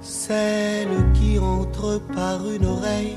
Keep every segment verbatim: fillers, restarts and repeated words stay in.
Celle qui entre par une oreille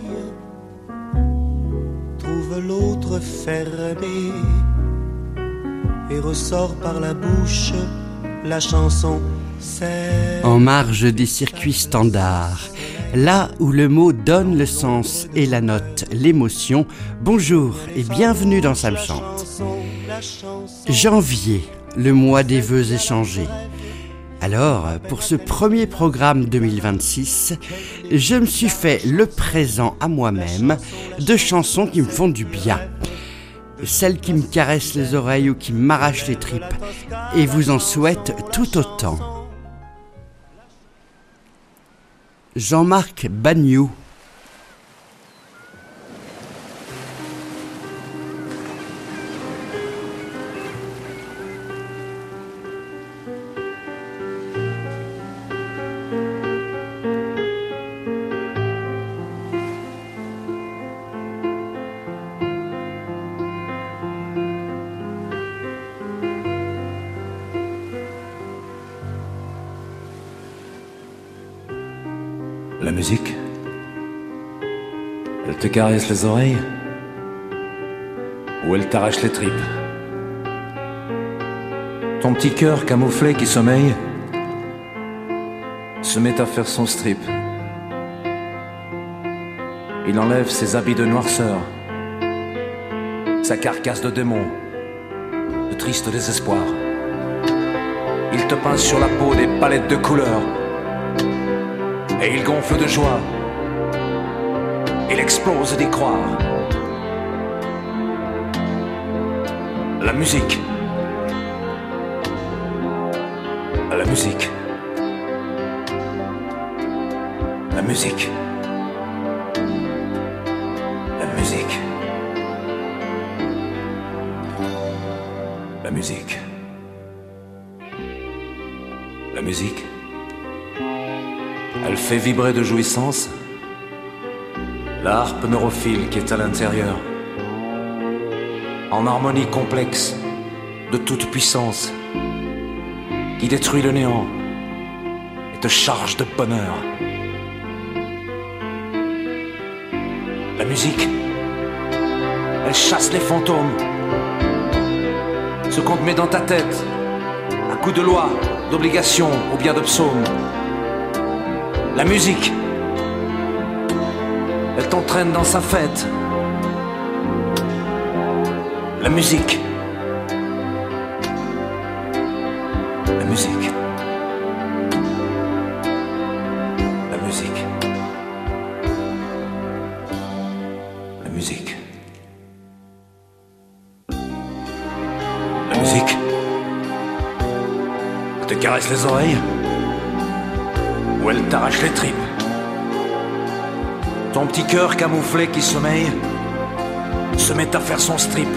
trouve l'autre fermée et ressort par la bouche la chanson. C'est en marge des circuits standards, là où le mot donne le sens et la note l'émotion. Bonjour et bienvenue dans Ça me chante. Janvier, le mois des vœux échangés. Alors, pour ce premier programme deux mille vingt-six, je me suis fait le présent à moi-même de chansons qui me font du bien. Celles qui me caressent les oreilles ou qui m'arrachent les tripes. Et vous en souhaite tout autant. Jean-Marc Bagnoud. La musique, elle te caresse les oreilles ou elle t'arrache les tripes. Ton petit cœur camouflé qui sommeille se met à faire son strip. Il enlève ses habits de noirceur, sa carcasse de démon, de triste désespoir. Il te peint sur la peau des palettes de couleurs. Et il gonfle de joie. Il explose d'y croire. La musique. La musique. La musique. La musique. La musique. La musique. Elle fait vibrer de jouissance la harpe neurophile qui est à l'intérieur, en harmonie complexe de toute puissance, qui détruit le néant et te charge de bonheur. La musique, elle chasse les fantômes, ce qu'on te met dans ta tête, à coups de loi, d'obligation ou bien de psaume. La musique, elle t'entraîne dans sa fête. La musique, la musique, la musique, la musique, la musique, elle te caresse les oreilles. Ou elle t'arrache les tripes. Ton petit cœur camouflé qui sommeille se met à faire son strip.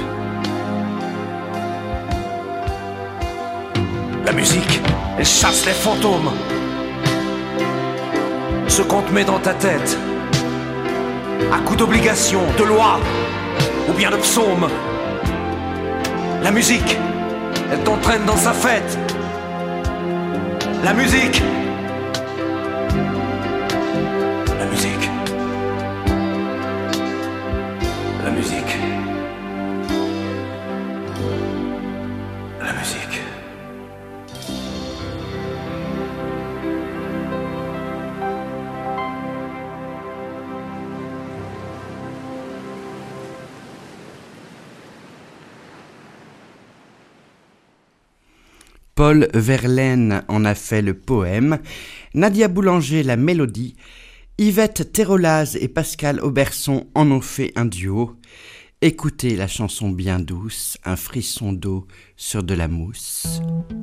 La musique, elle chasse les fantômes, ce qu'on te met dans ta tête, à coups d'obligation, de loi, ou bien de psaume. La musique, elle t'entraîne dans sa fête. La musique, La musique, la musique, la musique. Paul Verlaine en a fait le poème, Nadia Boulanger la mélodie, Yvette Terolaz et Pascal Auberson en ont fait un duo. Écoutez la chanson bien douce, un frisson d'eau sur de la mousse.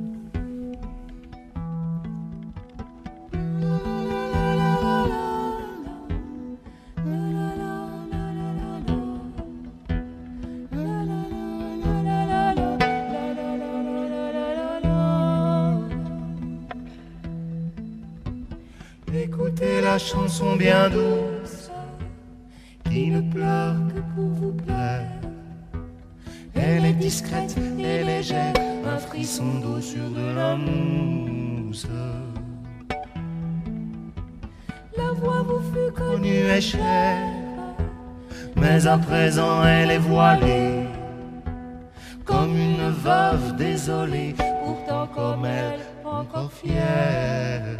Écoutez la chanson bien douce qui ne pleure que pour vous plaire. Elle est discrète et légère, un frisson d'eau sur de la mousse. connue et chère, mais à présent elle est voilée, comme une veuve désolée, pourtant comme elle, encore fière.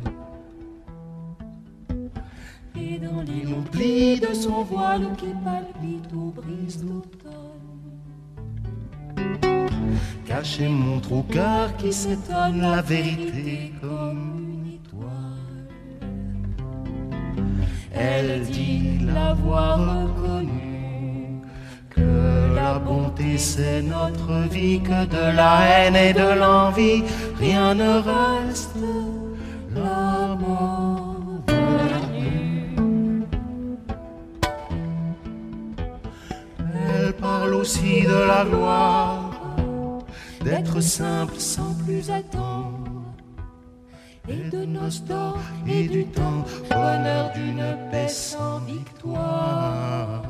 Et dans l'oubli de son voile qui palpite aux brises d'automne, caché montre au cœur qui s'étonne la vérité comme une étoile. Elle dit l'avoir reconnu, que la bonté c'est notre vie, que de la haine et de l'envie rien ne reste, la mort venue. Elle parle aussi de la gloire, d'être simple sans plus attendre, et de noces d'or et du temps, bonheur d'une paix sans victoire.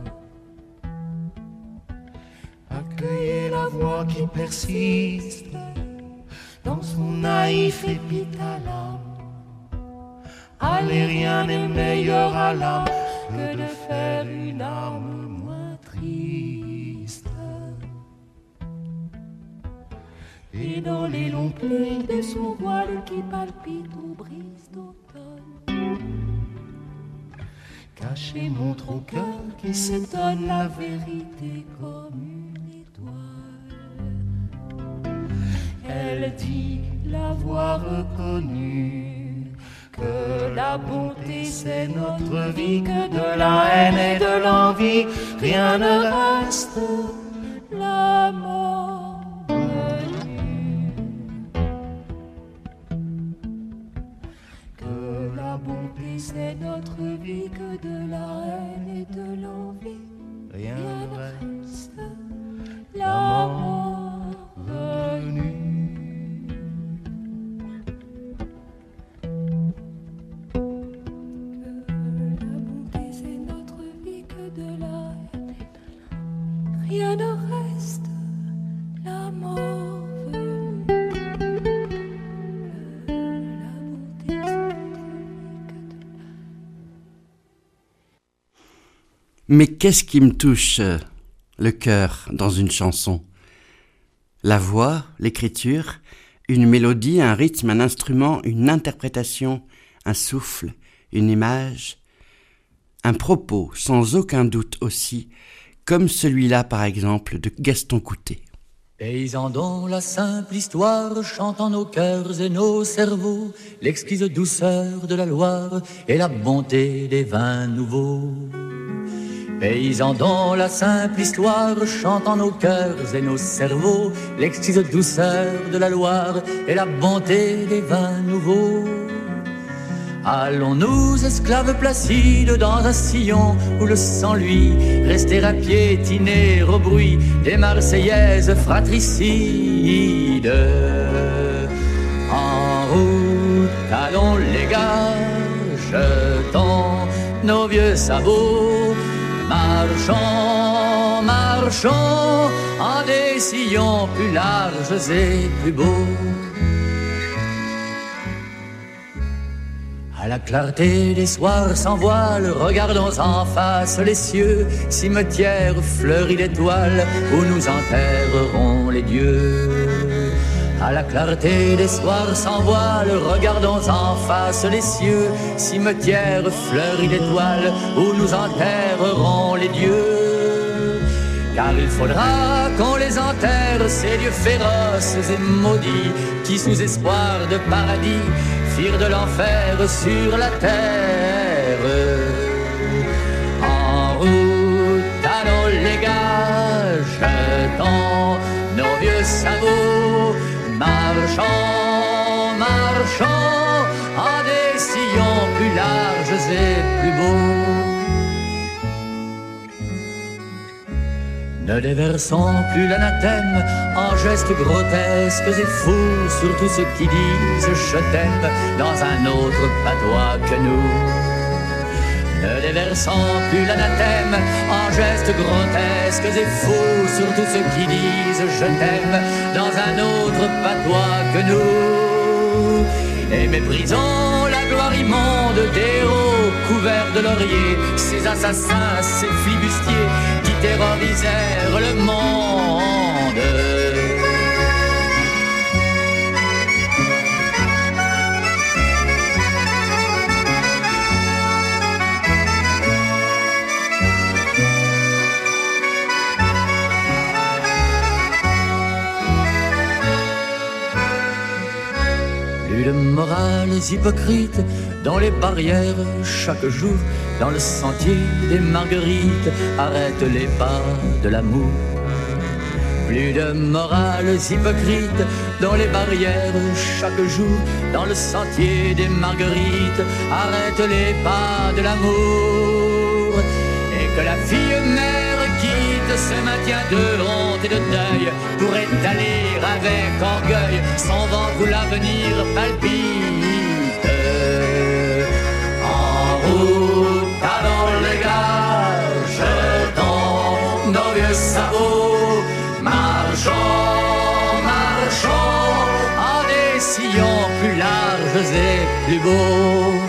Accueillez la voix qui persiste dans son naïf épithalame. Allez, rien n'est meilleur à l'âme que de faire une âme moins triste. Et dans les longs plis de son voile qui palpite aux brises d'automne, caché montre au cœur qui s'étonne la vérité comme une étoile. Elle dit l'avoir reconnu, que la bonté c'est notre vie, que de la haine et de l'envie rien ne reste, la mort venue. Que la bonté c'est notre vie, que de la haine et de l'envie rien ne reste, la mort venue. Rien ne reste, la mort venue. La bonté c'est que de... Mais qu'est-ce qui me touche euh, le cœur dans une chanson? La voix, l'écriture, une mélodie, un rythme, un instrument, une interprétation, un souffle, une image, un propos, sans aucun doute aussi, comme celui-là par exemple de Gaston Coutet. Paysans dont la simple histoire chante en nos cœurs et nos cerveaux l'exquise douceur de la Loire et la bonté des vins nouveaux. Paysans dont la simple histoire chante en nos cœurs et nos cerveaux l'exquise douceur de la Loire et la bonté des vins nouveaux. Allons-nous, esclaves placides, dans un sillon où le sang lui rester à piétiner au bruit des Marseillaises fratricides. En route, allons les gars, jetons nos vieux sabots, marchons, marchons en des sillons plus larges et plus beaux. À la clarté des soirs sans voile, regardons en face les cieux, cimetière fleuri d'étoiles où nous enterrerons les dieux. À la clarté des soirs sans voile, regardons en face les cieux, cimetière fleuri d'étoiles où nous enterrerons les dieux. Car il faudra qu'on les enterre, ces dieux féroces et maudits qui sous espoir de paradis firent de l'enfer sur la terre. En route, allons les gars, jetons nos vieux sabots, marchons, marchons en des sillons plus larges et plus beaux. Ne déversons plus l'anathème en gestes grotesques et fous sur tous ceux qui disent je t'aime dans un autre patois que nous. Ne déversons plus l'anathème en gestes grotesques et fous sur tous ceux qui disent je t'aime dans un autre patois que nous. Et méprisons la gloire immonde des héros couverts de laurier, ces assassins, ces flibustiers qui terrorisèrent le monde. De morales hypocrites dans les barrières chaque jour, dans le sentier des marguerites, arrête les pas de l'amour. Plus de morales hypocrites dans les barrières chaque jour, dans le sentier des marguerites, arrête les pas de l'amour. Et que la fille mère quitte ce maintien de honte et de deuil pour étaler avec orgueil son ventre où l'avenir palpite. En route avant les gares, jetons nos vieux sabots, marchons, marchons en des sillons plus larges et plus beaux.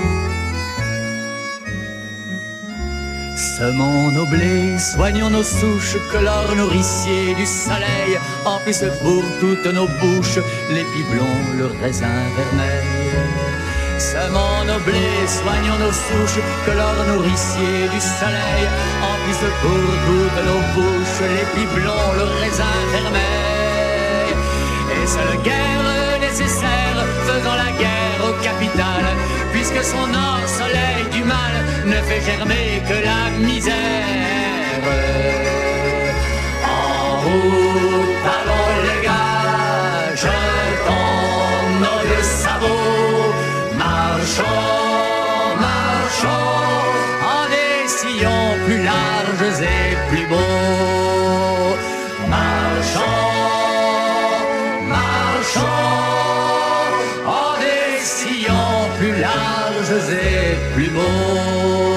Semons nos blés, soignons nos souches, que l'or nourricier du soleil emplisse pour toutes nos bouches les biblons, le raisin vermeil. Semons nos blés, soignons nos souches, que l'or nourricier du soleil emplisse pour toutes nos bouches les biblons, le raisin vermeil. Et seule guerre nécessaire, faisant la guerre aux capitales, puisque son or, soleil du mal, ne fait germer que la misère. En route, allons les gars, jetons nos vieux sabots, marchons, marchons en des sillons plus larges et plus beaux. Marchons, marchons en des sillons plus larges et plus beaux.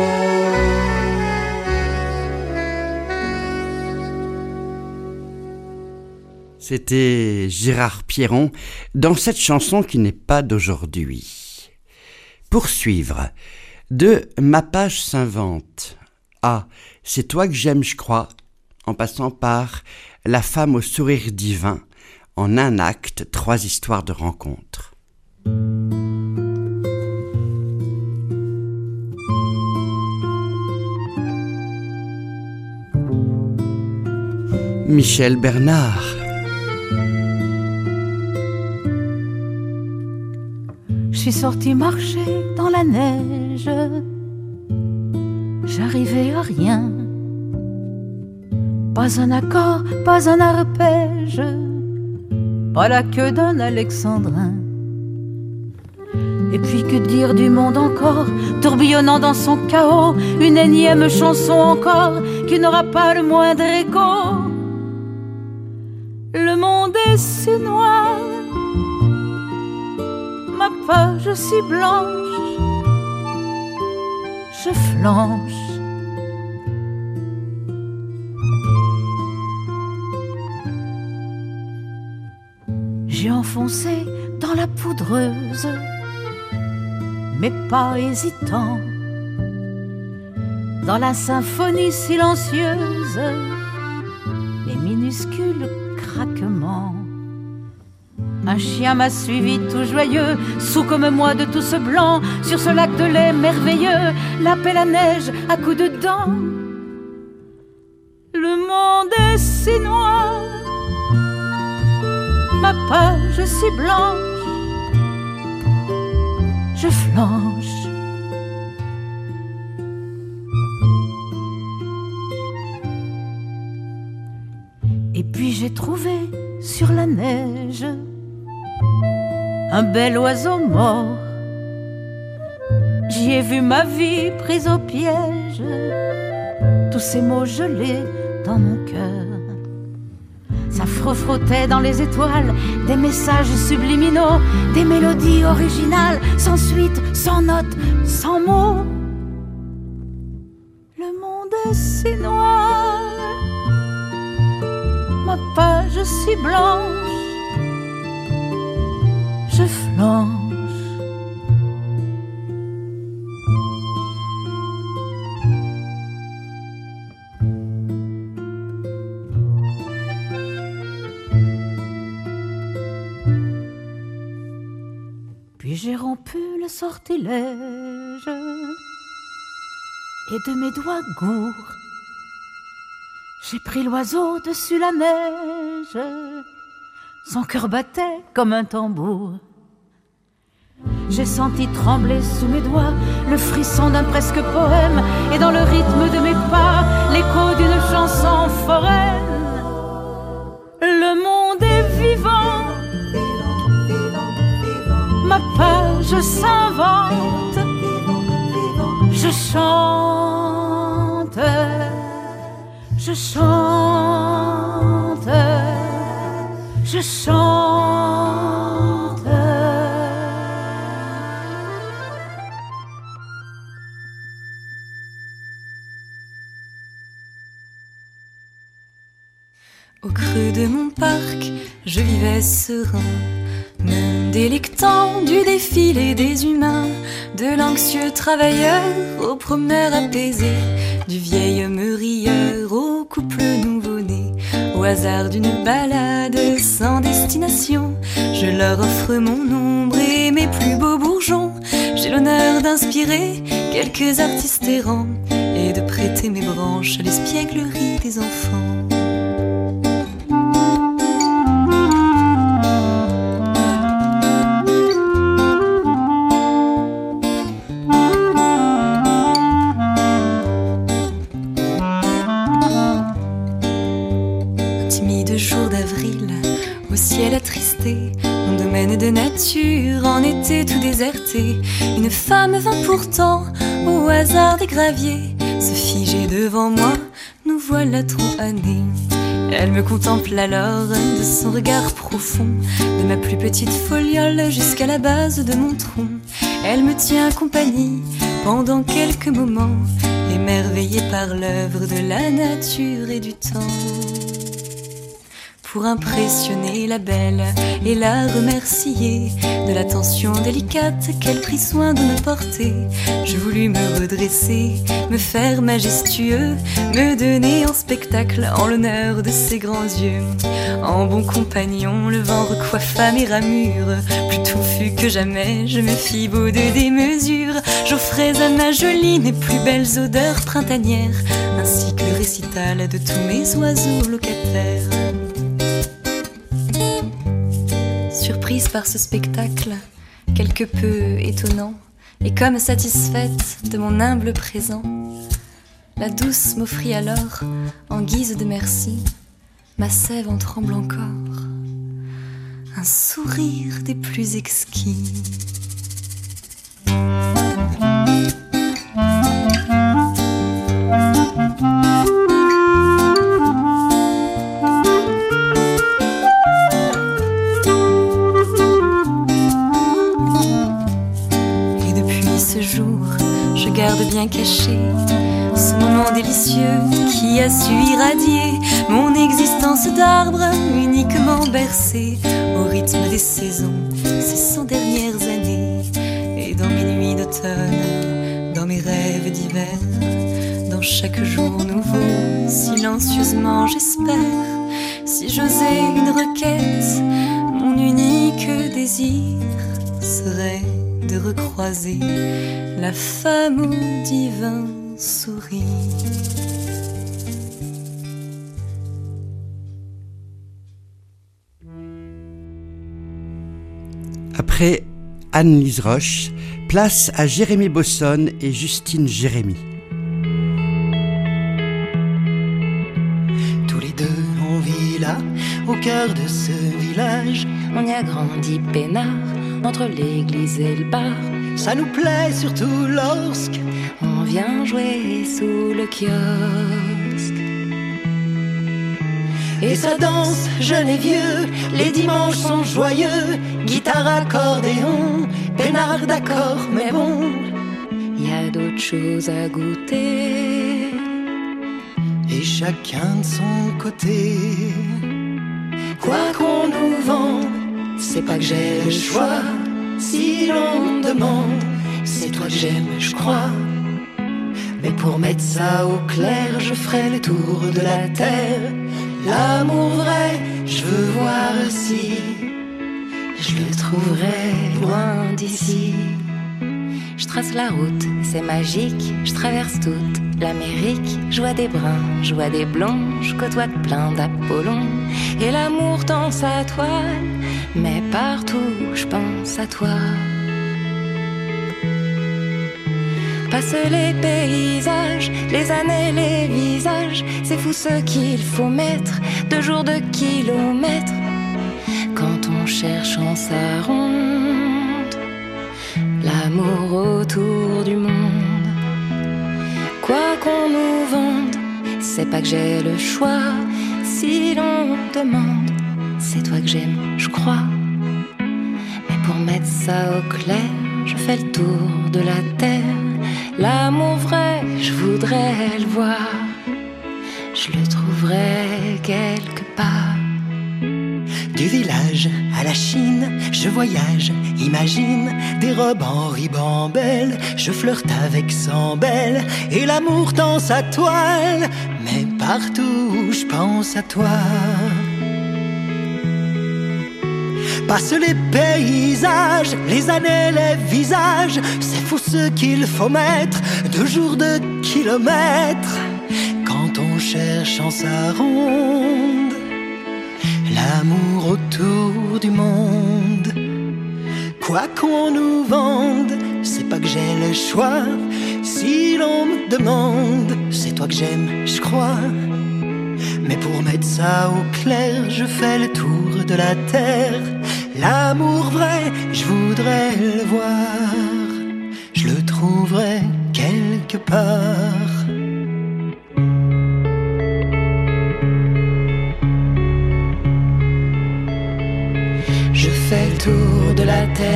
C'était Gérard Pierron dans cette chanson qui n'est pas d'aujourd'hui. Poursuivre. De Ma page s'invente. Ah, c'est toi que j'aime, je crois, en passant par La femme au sourire divin, en un acte, trois histoires de rencontres. Michel Bernard. Je suis sortie marcher dans la neige, j'arrivais à rien, pas un accord, pas un arpège, pas la queue d'un alexandrin. Et puis que dire du monde encore, tourbillonnant dans son chaos, une énième chanson encore qui n'aura pas le moindre écho. Le monde est si noir, ma page si blanche, je flanche. J'ai enfoncé dans la poudreuse, mais pas hésitant, dans la symphonie silencieuse, les minuscules craquements. Un chien m'a suivi tout joyeux, sous comme moi de tout ce blanc, sur ce lac de lait merveilleux, l'appelle à neige à coups de dents. Le monde est si noir, ma page si blanche, je flanche. Et puis j'ai trouvé sur la neige un bel oiseau mort. J'y ai vu ma vie prise au piège, tous ces mots gelés dans mon cœur. Ça frottait dans les étoiles, des messages subliminaux, des mélodies originales, sans suite, sans notes, sans mots. Le monde est si noir, ma page si blanche, je flanche. Puis j'ai rompu le sortilège et de mes doigts gourds, j'ai pris l'oiseau dessus la neige. Son cœur battait comme un tambour. J'ai senti trembler sous mes doigts le frisson d'un presque poème, et dans le rythme de mes pas, l'écho d'une chanson foraine. Le monde est vivant, ma page s'invente, je chante, je chante, je chante. Au creux de mon parc, je vivais serein, me délectant du défilé des humains, de l'anxieux travailleur au promeneur apaisé, du vieil meurieur au couple nouveau-né. Au hasard d'une balade sans destination, je leur offre mon ombre et mes plus beaux bourgeons. J'ai l'honneur d'inspirer quelques artistes errants et de prêter mes branches à l'espièglerie des enfants. Attristé, mon domaine de nature en était tout déserté. Une femme vint pourtant au hasard des graviers se figer devant moi, nous voilà trop annés. Elle me contemple alors de son regard profond, de ma plus petite foliole jusqu'à la base de mon tronc. Elle me tient compagnie pendant quelques moments, émerveillée par l'œuvre de la nature et du temps. Pour impressionner la belle et la remercier de l'attention délicate qu'elle prit soin de me porter, je voulus me redresser, me faire majestueux, me donner en spectacle en l'honneur de ses grands yeux. En bon compagnon, le vent recoiffa mes ramures, plus touffu que jamais, je me fis beau de démesure. J'offrais à ma jolie mes plus belles odeurs printanières, ainsi que le récital de tous mes oiseaux locataires. Surprise par ce spectacle, quelque peu étonnant, et comme satisfaite de mon humble présent, la douce m'offrit alors, en guise de merci, ma sève en tremble encore, un sourire des plus exquis. Bien caché, ce moment délicieux qui a su irradier mon existence d'arbre uniquement bercé au rythme des saisons ces cent dernières années. Et dans mes nuits d'automne, dans mes rêves d'hiver, dans chaque jour nouveau, silencieusement j'espère, si j'osais une requête, mon unique désir serait de recroiser la femme au divin sourire. Après Anne-Lise Roche, place à Jérémy Bossonne et Justine Jérémy. Tous les deux on vit là, au cœur de ce village. On y a grandi peinard, entre l'église et le bar. Ça nous plaît surtout lorsque on vient jouer sous le kiosque. Et ça danse, jeune et vieux, les dimanches sont joyeux. Guitare, accordéon, peinard d'accord, mais bon, y a d'autres choses à goûter. Et chacun de son côté. Quoi qu'on nous vende, c'est pas que j'ai le choix. Si l'on me demande, c'est toi que j'aime, je crois. Mais pour mettre ça au clair, je ferai le tour de la terre. L'amour vrai, je veux voir si je le trouverai loin d'ici. Je trace la route, c'est magique, je traverse toute l'Amérique. Je vois des bruns, je vois des blonds, je côtoie plein d'Apollons. Et l'amour tend sa toile, mais partout je pense à toi. Passent les paysages, les années, les visages. C'est fou ce qu'il faut mettre, de jours, de kilomètres, quand on cherche en sa ronde l'amour autour du monde. Quoi qu'on nous vende, c'est pas que j'ai le choix. Si l'on me demande, c'est toi que j'aime, je crois. Mais pour mettre ça au clair, je fais le tour de la terre. L'amour vrai, je voudrais le voir. Je le trouverai quelque part. Du village à la Chine, je voyage, imagine des robes en ribambelle. Je flirte avec cent belles et l'amour tend sa toile. Mais partout je pense à toi. Passent les paysages, les années, les visages. C'est fou ce qu'il faut mettre, de jours, de kilomètres, quand on cherche en sa ronde l'amour autour du monde. Quoi qu'on nous vende, c'est pas que j'ai le choix. Si l'on me demande, c'est toi que j'aime, je crois. Mais pour mettre ça au clair, je fais le tour de la terre. L'amour vrai, je voudrais le voir. Je le trouverai quelque part. Je fais le tour de la terre.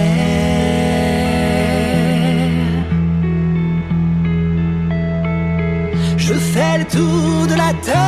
Je fais le tour de la terre.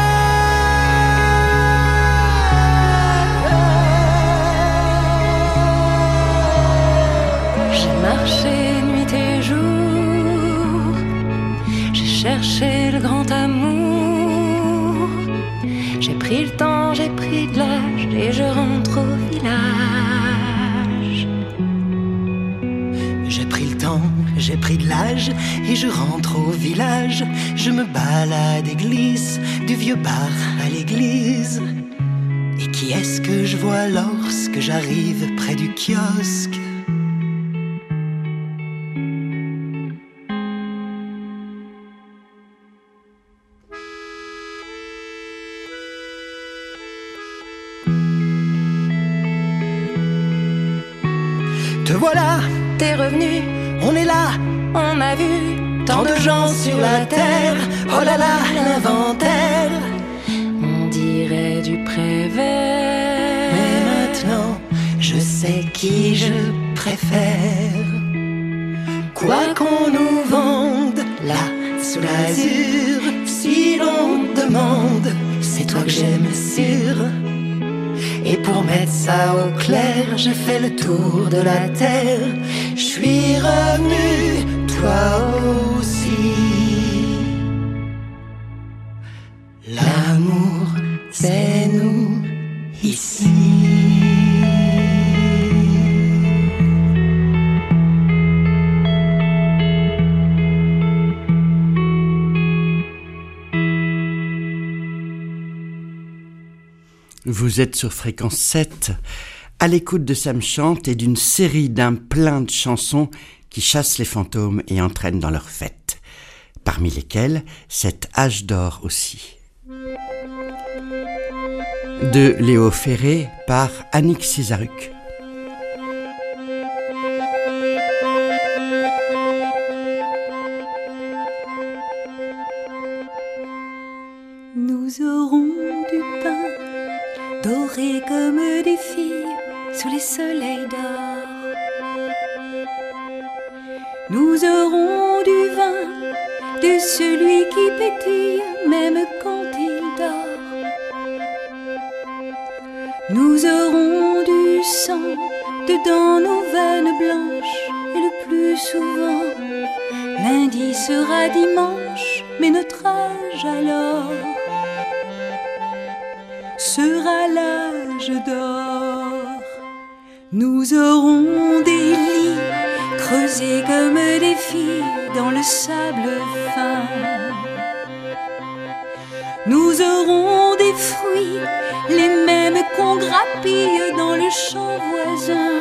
Marché nuit et jour, j'ai cherché le grand amour. J'ai pris le temps, j'ai pris de l'âge et je rentre au village. J'ai pris le temps, j'ai pris de l'âge et je rentre au village. Je me balade et glisse du vieux bar à l'église. Et qui est-ce que je vois lorsque j'arrive près du kiosque? Te voilà, t'es revenu, on est là, on a vu tant de gens sur la terre. Oh là là, l'inventaire, on dirait du Prévert. Mais maintenant, je sais qui je préfère. Quoi qu'on nous vende, là, sous l'azur, si l'on me demande, c'est toi que j'aime sûr. Et pour mettre ça au clair, je fais le tour de la terre. Je suis revenu, toi aussi. L'amour, c'est nous ici. Vous êtes sur Fréquence sept, à l'écoute de Sam Chante et d'une série d'un plein de chansons qui chassent les fantômes et entraînent dans leurs fêtes, parmi lesquelles cet Âge d'or aussi. De Léo Ferré par Annick Cizaruc. Nous aurons du pain doré comme des filles sous les soleils d'or. Nous aurons du vin de celui qui pétille même quand il dort. Nous aurons du sang dedans nos veines blanches et le plus souvent lundi sera dimanche, mais notre âge alors sera l'âge d'or. Nous aurons des lits creusés comme des filles dans le sable fin. Nous aurons des fruits, les mêmes qu'on grappille dans le champ voisin.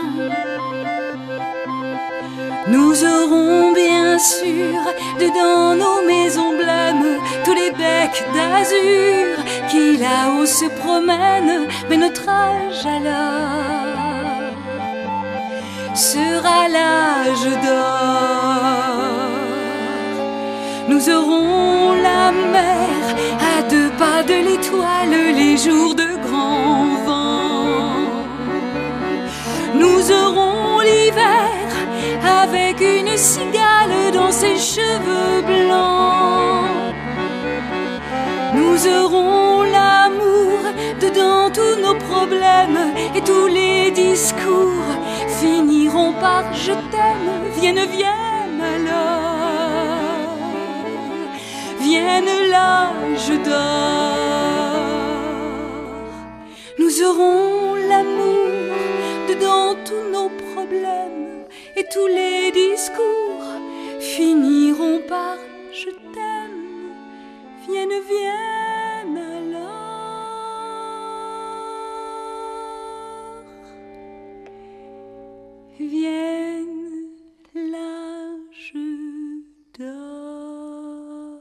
Nous aurons bien sûr dedans nos maisons blêmes tous les becs d'azur qui là-haut se promènent, mais notre âge alors sera l'âge d'or. Nous aurons la mer à deux pas de l'étoile les jours de grand vent. Nous aurons l'hiver avec une cigale dans ses cheveux blancs. Nous aurons l'amour dedans tous nos problèmes et tous les discours finiront par je t'aime, vienne, vienne alors, vienne l'âge d'or. Nous aurons l'amour dedans tous nos problèmes et tous les discours finiront par je t'aime, vienne, vienne alors, vienne l'âge d'or.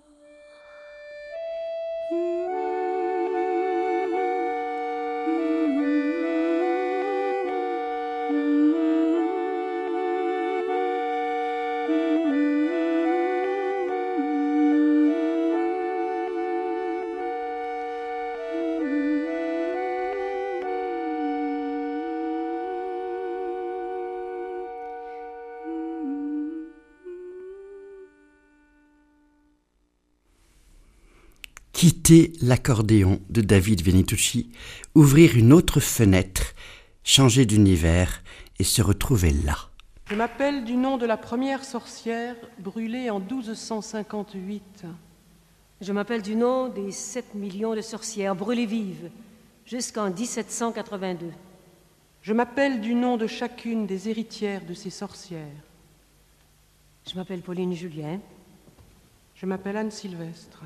Quitter l'accordéon de David Venitucci, ouvrir une autre fenêtre, changer d'univers et se retrouver là. Je m'appelle du nom de la première sorcière brûlée en douze cent cinquante-huit. Je m'appelle du nom des sept millions de sorcières brûlées vives jusqu'en dix-sept cent quatre-vingt-deux. Je m'appelle du nom de chacune des héritières de ces sorcières. Je m'appelle Pauline Julien. Je m'appelle Anne Sylvestre.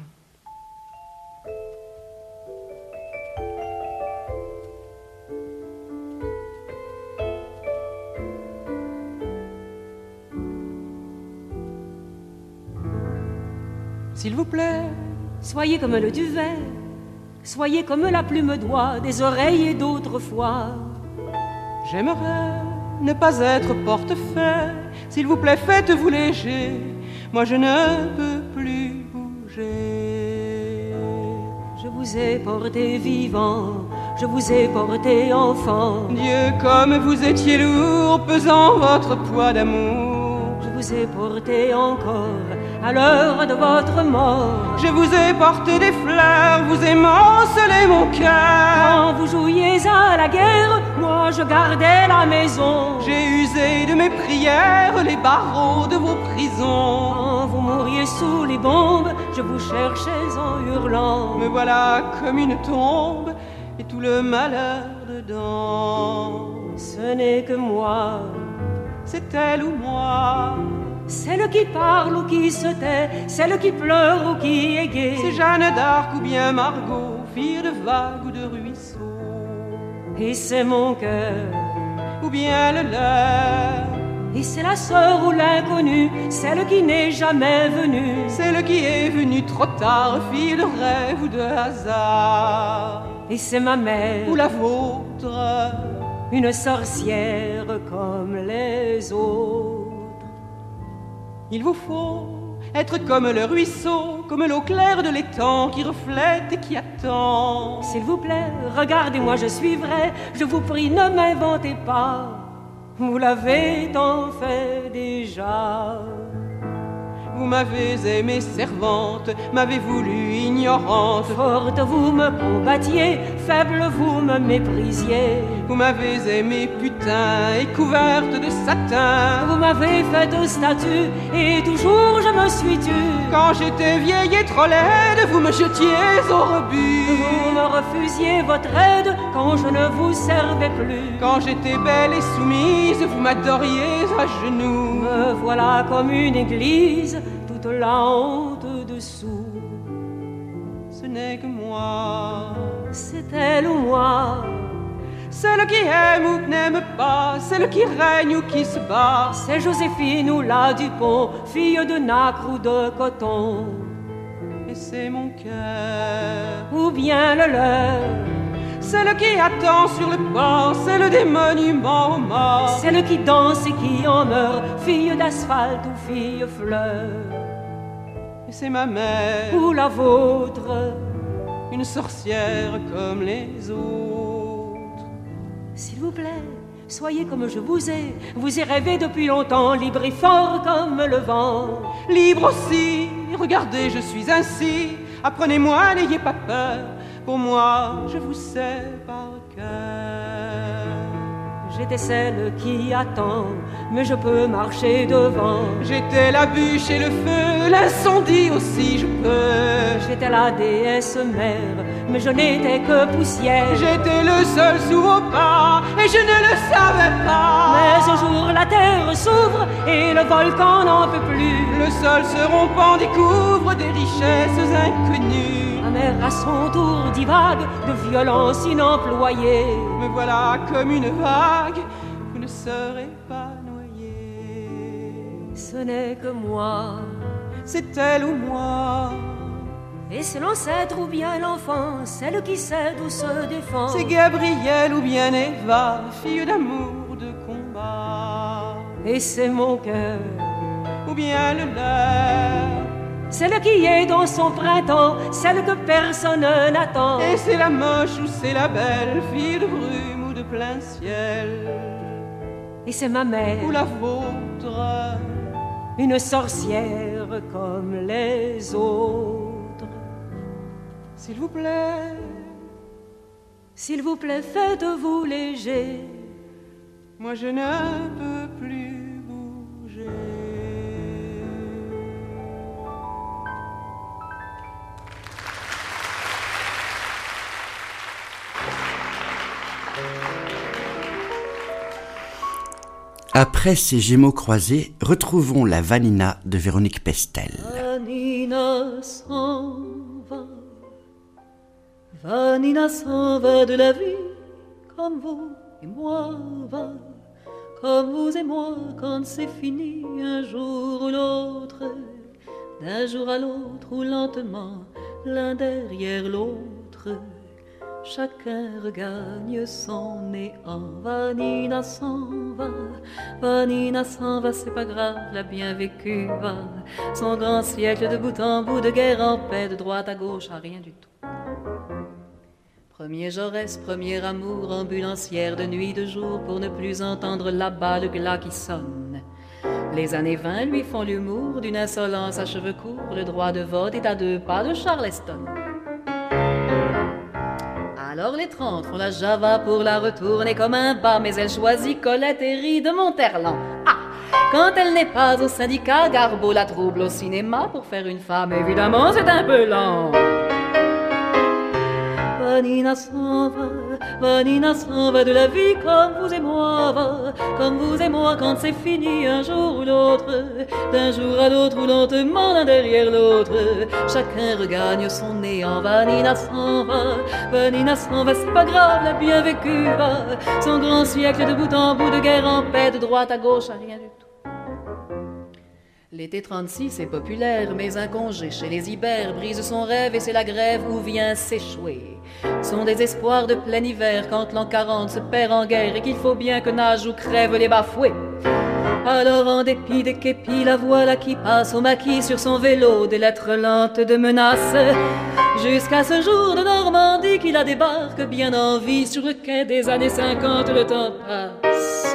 S'il vous plaît, soyez comme le duvet, soyez comme la plume d'oie des oreilles d'autrefois. J'aimerais ne pas être portefeuille, s'il vous plaît, faites-vous léger, moi je ne peux plus bouger. Je vous ai porté vivant, je vous ai porté enfant. Dieu, comme vous étiez lourd, pesant votre poids d'amour. Je vous ai porté encore à l'heure de votre mort. Je vous ai porté des fleurs, vous émancelez mon cœur. Quand vous jouiez à la guerre, moi je gardais la maison. J'ai usé de mes prières les barreaux de vos prisons. Quand vous mouriez sous les bombes, je vous cherchais en hurlant. Me voilà comme une tombe et tout le malheur dedans. Ce n'est que moi, c'est elle ou moi. Celle qui parle ou qui se tait, celle qui pleure ou qui est gaie. C'est Jeanne d'Arc ou bien Margot, fille de vagues ou de ruisseaux. Et c'est mon cœur, ou bien le leur. Et c'est la sœur ou l'inconnue, celle qui n'est jamais venue. Celle qui est venue trop tard, fille de rêve ou de hasard. Et c'est ma mère, ou la vôtre, une sorcière comme les autres. Il vous faut être comme le ruisseau, comme l'eau claire de l'étang qui reflète et qui attend. S'il vous plaît, regardez-moi, je suis vrai, je vous prie, ne m'inventez pas. Vous l'avez tant fait déjà. Vous m'avez aimée servante, m'avez voulu ignorante. Forte, vous me combattiez, faible, vous me méprisiez. Vous m'avez aimée putain et couverte de satin. Vous m'avez faite statue et toujours je me suis tue. Quand j'étais vieille et trop laide, vous me jetiez au rebut. Vous me refusiez votre aide quand je ne vous servais plus. Quand j'étais belle et soumise, vous m'adoriez à genoux. Me voilà comme une église, toute la honte dessous. Ce n'est que moi, c'est elle ou moi. Celle qui aime ou qui n'aime pas, celle qui règne ou qui se bat. C'est Joséphine ou la Dupont, fille de nacre ou de coton. Et c'est mon cœur, ou bien le leur. Celle qui attend sur le port, celle des monuments aux morts. Celle qui danse et qui en meurt, fille d'asphalte ou fille fleur. Et c'est ma mère, ou la vôtre, une sorcière comme les autres. S'il vous plaît, soyez comme je vous ai. Vous y rêvez depuis longtemps, libre et fort comme le vent. Libre aussi, regardez, je suis ainsi. Apprenez-moi, n'ayez pas peur. Pour moi, je vous sais par cœur. J'étais celle qui attend, mais je peux marcher devant. J'étais la bûche et le feu, l'incendie aussi je peux. J'étais la déesse mère, mais je n'étais que poussière. J'étais le seul sous vos pas, et je ne le savais pas. Mais un jour la terre s'ouvre, et le volcan n'en peut plus. Le sol se rompant découvre des richesses inconnues. Ma mère à son tour divague de violence inemployée. Me voilà comme une vague, vous ne serez pas noyé. Ce n'est que moi, c'est elle ou moi. Et c'est l'ancêtre ou bien l'enfant, celle qui sait d'où se défend. C'est Gabrielle ou bien Eva, fille d'amour, de combat. Et c'est mon cœur, ou bien le leur. Celle qui est dans son printemps, celle que personne n'attend. Et c'est la moche ou c'est la belle, fille de brume ou de plein ciel. Et c'est ma mère, ou la vôtre, une sorcière comme les autres. S'il vous plaît, s'il vous plaît, faites-vous léger. Moi je ne peux plus bouger. Après ces Gémeaux croisés, retrouvons la Vanina de Véronique Pestel. Vanina s'en va, Vanina s'en va de la vie, comme vous et moi va, comme vous et moi quand c'est fini, un jour ou l'autre, d'un jour à l'autre ou lentement, l'un derrière l'autre. Chacun regagne son néant. Vanina s'en va, Vanina s'en va, c'est pas grave, la bien vécu va. Son grand siècle de bout en bout, de guerre en paix, de droite à gauche, à rien du tout. Premier Jaurès, premier amour, ambulancière de nuit, de jour, pour ne plus entendre là-bas le glas qui sonne. Les années vingt lui font l'humour d'une insolence à cheveux courts, le droit de vote est à deux pas de Charleston. Alors les trente font la Java pour la retourner comme un bas, mais elle choisit Colette et rit de Monterland. Ah, quand elle n'est pas au syndicat, Garbeau la trouble au cinéma. Pour faire une femme, évidemment, c'est un peu lent. Vanina s'en va, Vanina s'en va de la vie comme vous et moi va, comme vous et moi quand c'est fini un jour ou l'autre, d'un jour à l'autre ou lentement l'un derrière l'autre, chacun regagne son néant. Vanina s'en va, Vanina s'en va, c'est pas grave, la bien vécu va, son grand siècle de bout en bout, de guerre en paix, de droite à gauche, à rien du tout. L'été trente-six est populaire, mais un congé chez les Ibères brise son rêve et c'est la grève où vient s'échouer son désespoir de plein hiver quand l'an quarante se perd en guerre et qu'il faut bien que nage ou crève les bafoués. Alors en dépit des képis, la voilà qui passe au maquis sur son vélo, des lettres lentes de menaces, jusqu'à ce jour de Normandie qui la débarque bien en vie sur le quai des années cinquante, le temps passe.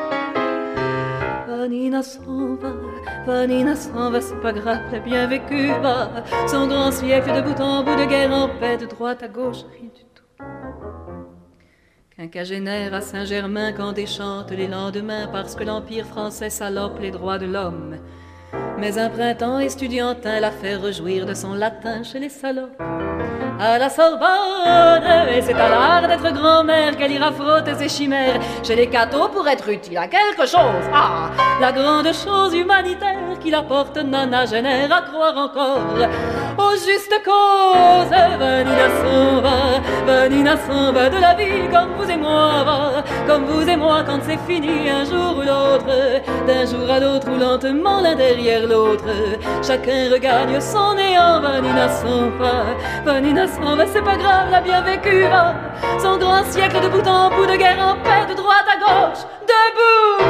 Vanina s'en va, Vanina s'en va, c'est pas grave, la bien vécu va, son grand siècle de bout en bout, de guerre en paix, de droite à gauche, rien du tout. Quinquagénaire à Saint-Germain quand déchante les lendemains parce que l'Empire français salope les droits de l'homme. Mais un printemps estudiantin l'a fait rejouir de son latin chez les salopes. à la Sorbonne. Et c'est à l'art d'être grand-mère qu'elle ira frotter ses chimères chez les cathos pour être utile à quelque chose. Ah, la grande chose humanitaire qui la porte nonagénaire à croire encore aux justes causes. Vanina s'en va, Vanina s'en va de la vie comme vous et moi, va, comme vous et moi quand c'est fini un jour ou l'autre, d'un jour à l'autre ou lentement l'un derrière l'autre. Chacun regagne son néant. Vanina s'en va, Vanina s'en va, c'est pas grave, l'a bien vécu, va. Son grand siècle de bout en bout, de guerre en paix, de droite à gauche, debout.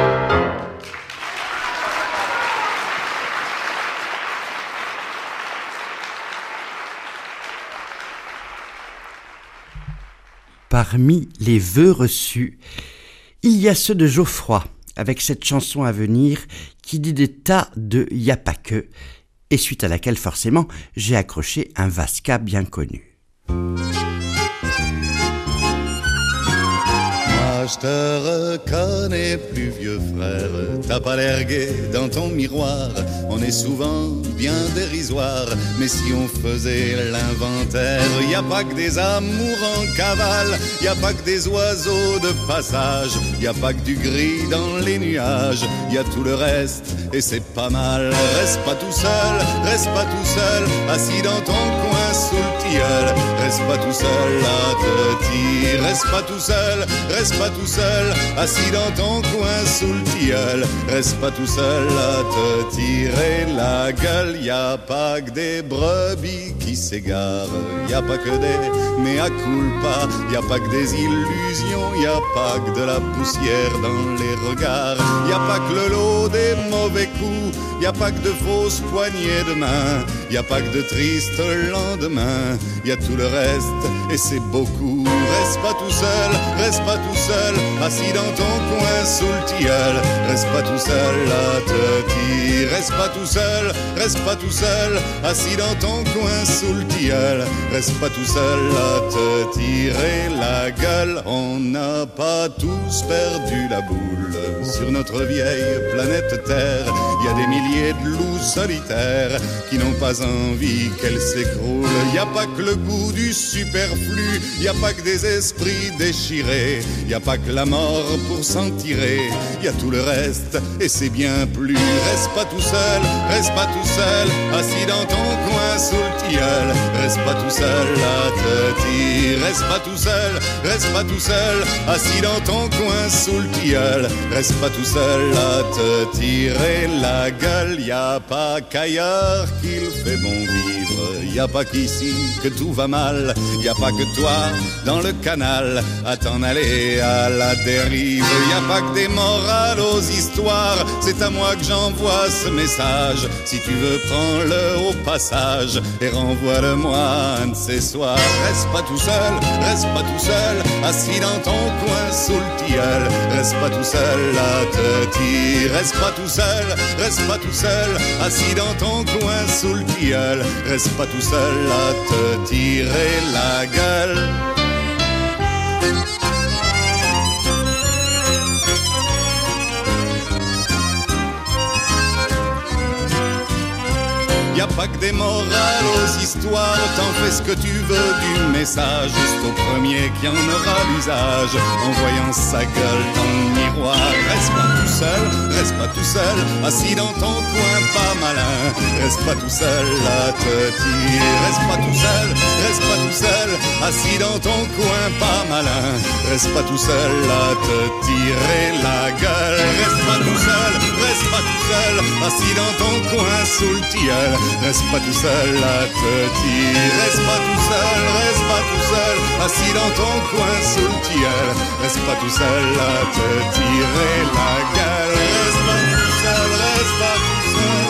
Parmi les vœux reçus, il y a ceux de Geoffroy, avec cette chanson à venir qui dit des tas de y a pas que, et suite à laquelle forcément j'ai accroché un Vasca bien connu. Je te reconnais plus vieux frère, t'as pas l'air gai dans ton miroir, on est souvent bien dérisoire, mais si on faisait l'inventaire, y a pas que des amours en cavale, y a pas que des oiseaux de passage, y a pas que du gris dans les nuages, y a tout le reste et c'est pas mal. Reste pas tout seul, reste pas tout seul, assis dans ton coin sous le tilleul, reste pas tout seul à te tirer, reste pas tout seul, reste pas tout seul, assis dans ton coin sous le tilleul, reste pas tout seul à te tirer la gueule. Y a pas que des brebis qui s'égarent, y a pas que des mea culpa, y a pas que des illusions, y a pas que de la poussière dans les regards, y a pas que le lot des mauvais coups, y a pas que de fausses poignées de main, y a pas que de tristes lendemains, y a tout le reste et c'est beaucoup. Reste pas tout seul, reste pas tout seul, assis dans ton coin sous le tilleul, reste pas tout seul à te tirer, reste pas tout seul, reste pas tout seul, assis dans ton coin sous le tilleul, reste pas tout seul à te tirer la gueule. On n'a pas tous perdu la boule sur notre vieille planète Terre, y a des milliers de loups solitaires qui n'ont pas envie qu'elle s'écroule. Y a pas que le goût du superflu, y a pas que des esprits déchirés, y a pas que la mort pour s'en tirer, y a tout le reste et c'est bien plus. Reste pas tout seul, reste pas tout seul, assis dans ton coin sous le tilleul, reste pas tout seul à te tirer, reste pas tout seul, reste pas tout seul, assis dans ton coin sous le tilleul, reste pas tout seul à te tirer la gueule. Y a pas qu'ailleurs qu'il fait bon vivre, y a pas qu'ici que tout va mal, y a pas que toi dans le canal à t'en aller à la dérive, y a pas que des morales aux histoires, c'est à moi que j'envoie ce message, si tu veux prends-le au passage et renvoie-le-moi un de ces soirs. Reste pas tout seul, reste pas tout seul, assis dans ton coin sous le tilleul, reste pas tout seul à te tirer, reste pas tout seul, reste pas tout seul, assis dans ton coin sous le tilleul, reste pas tout seul à te tirer la gueule. Y a pas que des morales aux histoires, t'en fais ce que tu veux du message, juste au premier qui en aura l'usage, en voyant sa gueule dans le miroir. Reste pas tout seul, reste pas tout seul, assis dans ton coin pas malin, reste pas tout seul à te tirer, reste pas tout seul, reste pas tout seul, assis dans ton coin pas malin, reste pas tout seul à te tirer la gueule. Reste pas tout seul, reste pas tout seul, assis dans ton coin sous le tilleul, reste pas tout seul à te tirer, reste pas tout seul, reste pas tout seul, assis dans ton coin sous le tilleul, reste pas tout seul à te tirer la gueule. Reste pas tout seul, reste pas tout seul.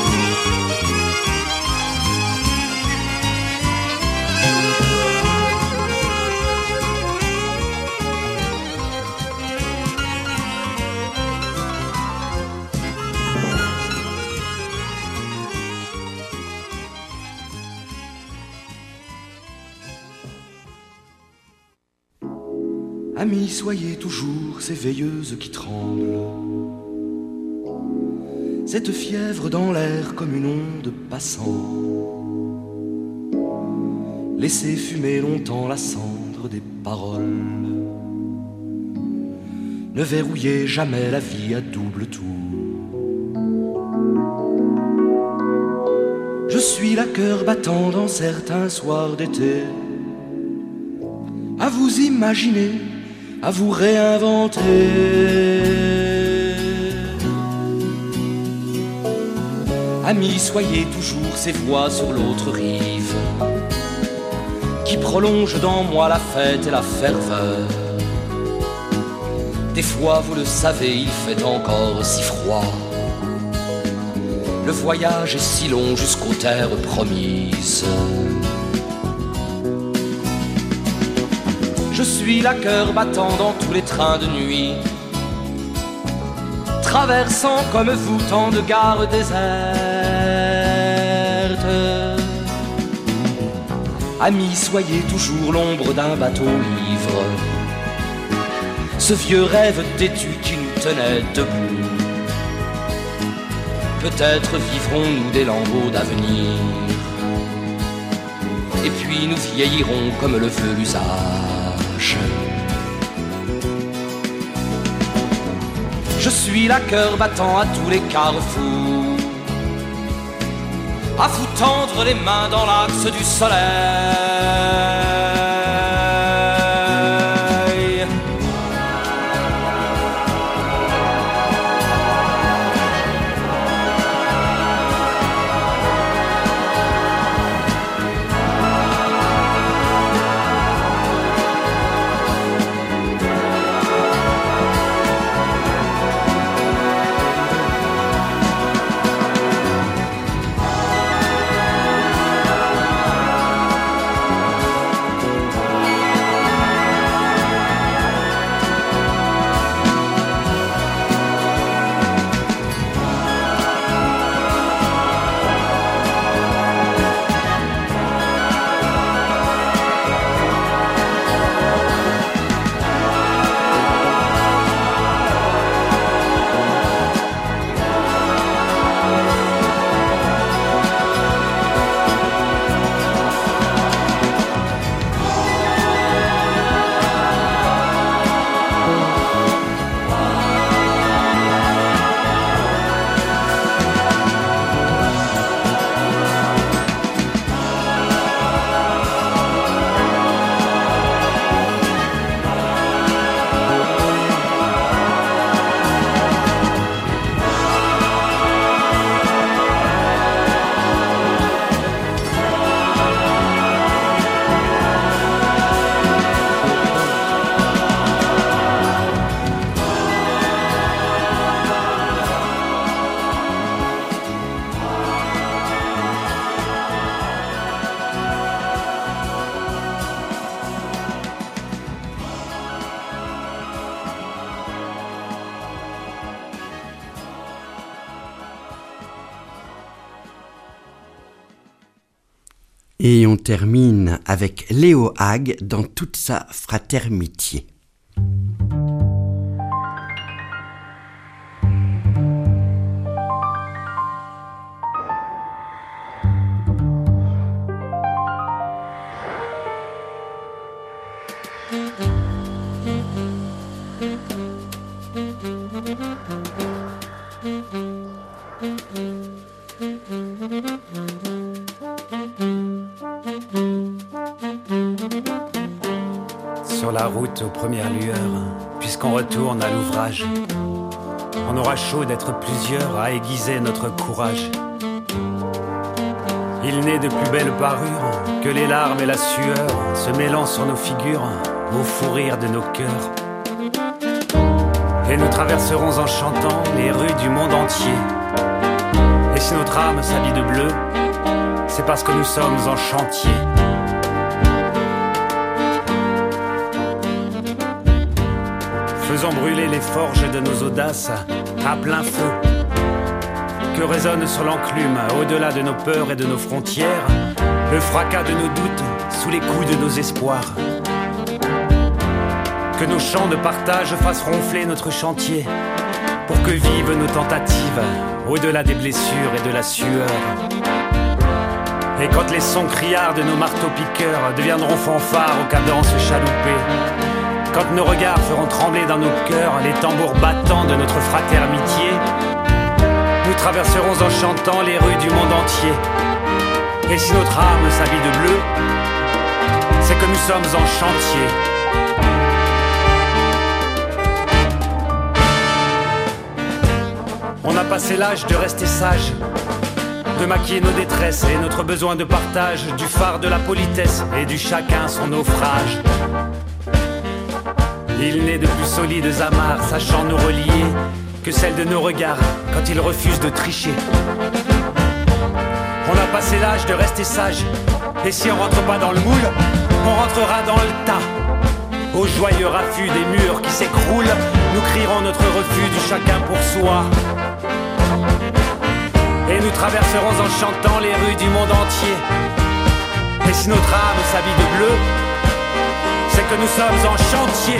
Amis, soyez toujours ces veilleuses qui tremblent, cette fièvre dans l'air comme une onde passant, laisser fumer longtemps la cendre des paroles. Ne verrouillez jamais la vie à double tour. Je suis là cœur battant dans certains soirs d'été, à vous imaginer, à vous réinventer. Amis, soyez toujours ces voix sur l'autre rive, qui prolongent dans moi la fête et la ferveur. Des fois, vous le savez, il fait encore si froid. Le voyage est si long jusqu'aux terres promises. Je suis là cœur battant dans tous les trains de nuit, traversant comme vous tant de gares désertes. Amis, soyez toujours l'ombre d'un bateau ivre, ce vieux rêve têtu qui nous tenait debout. Peut-être vivrons-nous des lambeaux d'avenir, et puis nous vieillirons comme le veut l'usage. Je suis là cœur battant à tous les carrefours, à vous tendre les mains dans l'axe du soleil. Et on termine avec Léo Hague dans toute sa fraternité. Sur la route aux premières lueurs, puisqu'on retourne à l'ouvrage, on aura chaud d'être plusieurs à aiguiser notre courage. Il n'est de plus belle parure que les larmes et la sueur se mêlant sur nos figures au fou rire de nos cœurs. Et nous traverserons en chantant les rues du monde entier. Et si notre âme s'habille de bleu, c'est parce que nous sommes en chantier. Faisons brûler les forges de nos audaces à plein feu, que résonne sur l'enclume, au-delà de nos peurs et de nos frontières, le fracas de nos doutes sous les coups de nos espoirs. Que nos chants de partage fassent ronfler notre chantier, pour que vivent nos tentatives, au-delà des blessures et de la sueur. Et quand les sons criards de nos marteaux-piqueurs deviendront fanfares aux cadences chaloupées, quand nos regards feront trembler dans nos cœurs les tambours battants de notre fraternité, nous traverserons en chantant les rues du monde entier. Et si notre âme s'habille de bleu, c'est que nous sommes en chantier. On a passé l'âge de rester sage, de maquiller nos détresses et notre besoin de partage, du phare de la politesse et du chacun son naufrage. Il n'est de plus solides amarres sachant nous relier que celle de nos regards quand ils refusent de tricher. On a passé l'âge de rester sage, et si on rentre pas dans le moule, on rentrera dans le tas. Au joyeux raffut des murs qui s'écroulent, nous crierons notre refus du chacun pour soi. Et nous traverserons en chantant les rues du monde entier. Et si notre âme s'habille de bleu, c'est que nous sommes en chantier.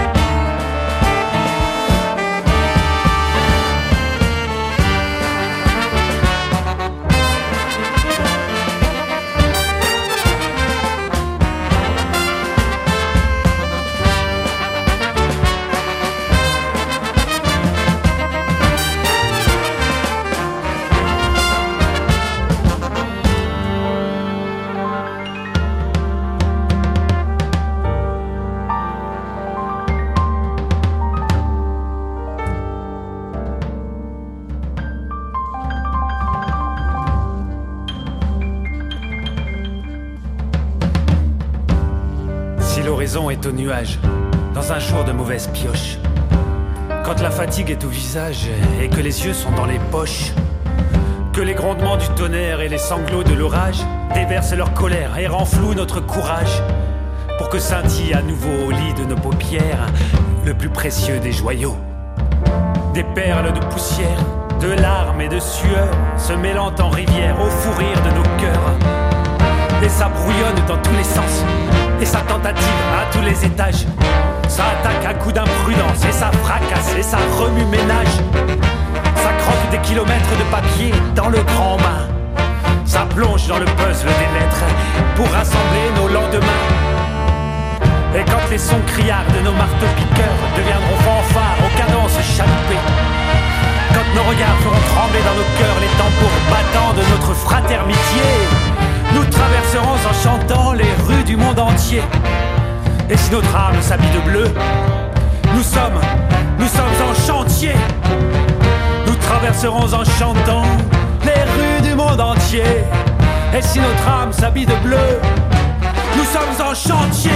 Est au nuage, dans un jour de mauvaise pioche. Quand la fatigue est au visage et que les yeux sont dans les poches, que les grondements du tonnerre et les sanglots de l'orage déversent leur colère et renflouent notre courage, pour que scintille à nouveau au lit de nos paupières le plus précieux des joyaux. Des perles de poussière, de larmes et de sueur se mêlant en rivière au fou rire de nos cœurs. Et ça brouillonne dans tous les sens, et ça tentative à tous les étages. Ça attaque à coups d'imprudence, et ça fracasse, et ça remue ménage. Ça croque des kilomètres de papier dans le grand main. Ça plonge dans le puzzle des lettres pour rassembler nos lendemains. Et quand les sons criards de nos marteaux-piqueurs deviendront fanfares aux cadences chaloupées, quand nos regards feront trembler dans nos cœurs les tambours battants de notre fraternité, nous traverserons en chantant les rues du monde entier. Et si notre âme s'habille de bleu, nous sommes, nous sommes en chantier. Nous traverserons en chantant les rues du monde entier. Et si notre âme s'habille de bleu, nous sommes en chantier.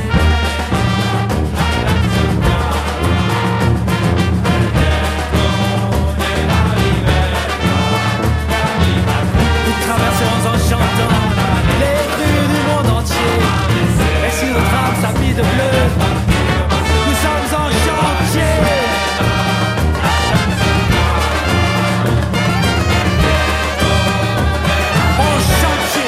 Nous traverserons en chantant les rues du monde entier. Et si notre âme s'habille de bleu, nous sommes en chantier. En chantier.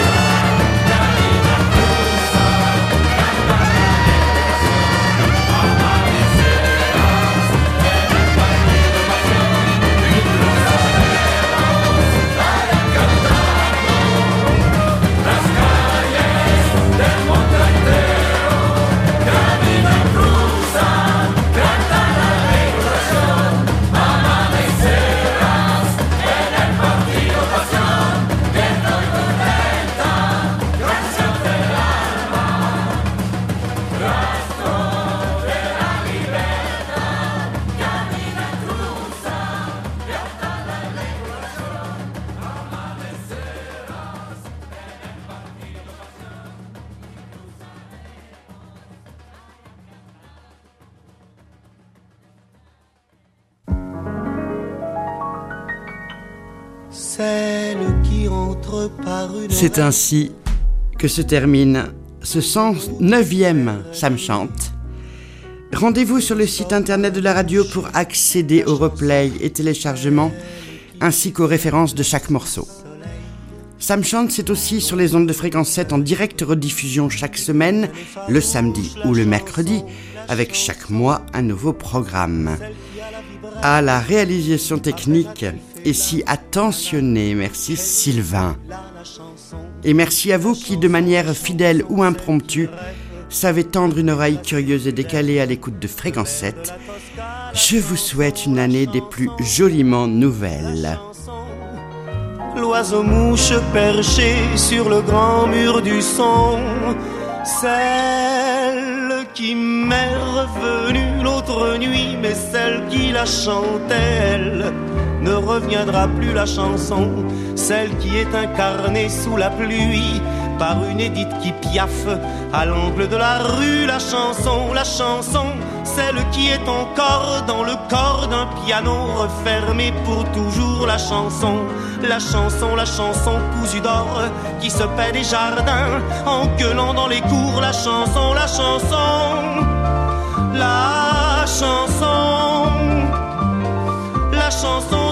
C'est ainsi que se termine ce cent neuvième Ça me chante. Rendez-vous sur le site internet de la radio pour accéder au replay et téléchargement, ainsi qu'aux références de chaque morceau. Ça me chante, c'est aussi sur les ondes de fréquence sept en direct rediffusion chaque semaine, le samedi ou le mercredi, avec chaque mois un nouveau programme. À la réalisation technique et si attentionné, merci Sylvain. Et merci à vous qui, de manière fidèle ou impromptue, savez tendre une oreille curieuse et décalée à l'écoute de Fréquence sept. Je vous souhaite une année des plus joliment nouvelles. L'oiseau-mouche perché sur le grand mur du son, celle qui m'est revenue l'autre nuit, mais celle qui la chantait, elle, ne reviendra plus la chanson, celle qui est incarnée sous la pluie par une Édith qui piaffe à l'angle de la rue. La chanson, la chanson, celle qui est encore dans le corps d'un piano refermé pour toujours. La chanson, la chanson, la chanson cousue d'or qui se paie des jardins en gueulant dans les cours. La chanson, la chanson, la chanson, la chanson